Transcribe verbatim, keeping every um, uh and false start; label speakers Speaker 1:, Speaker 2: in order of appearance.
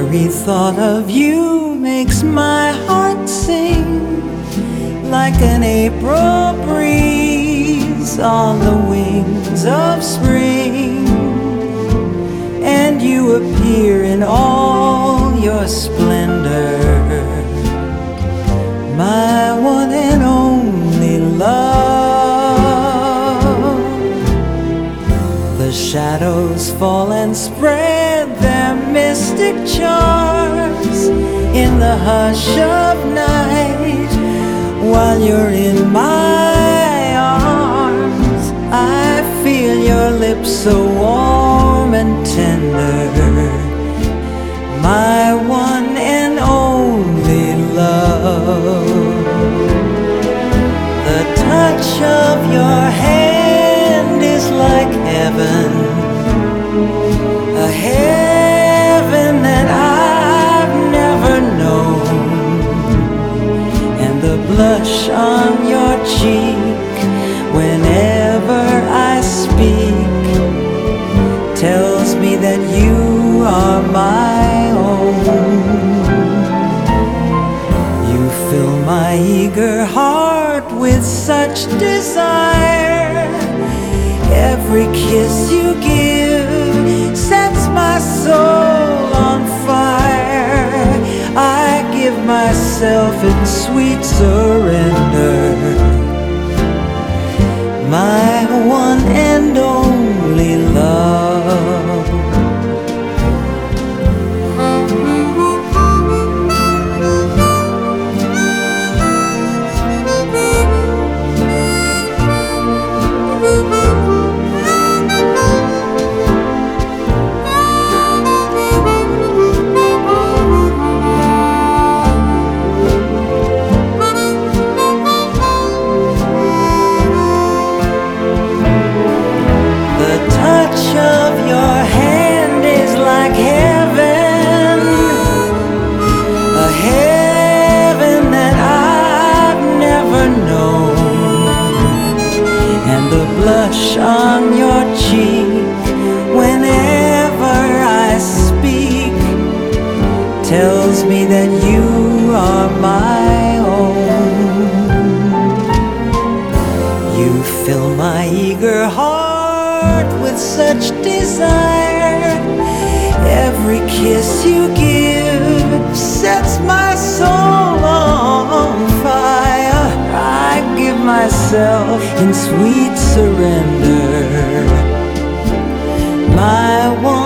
Speaker 1: very thought of you makes my heart sing like an April breeze on the wings of spring. And you appear in all your splendor, my one and only love. The shadows fall and spread their mystic charms in the hush of night, while you're in my arms. I feel your lips so warm and tender, my one and only love. The touch of your hand is like heaven, a heaven that I've never known. And the blush on your cheek whenever I speak tells me that you are my own. You fill my eager heart with such desire. Every kiss you give sets my soul on fire. I give myself in sweet surrender, my one and only love. Blush on your cheek whenever I speak tells me that you are my own. You fill my eager heart with such desire. Every kiss you give sets my soul on fire. I give myself in sweet surrender, my one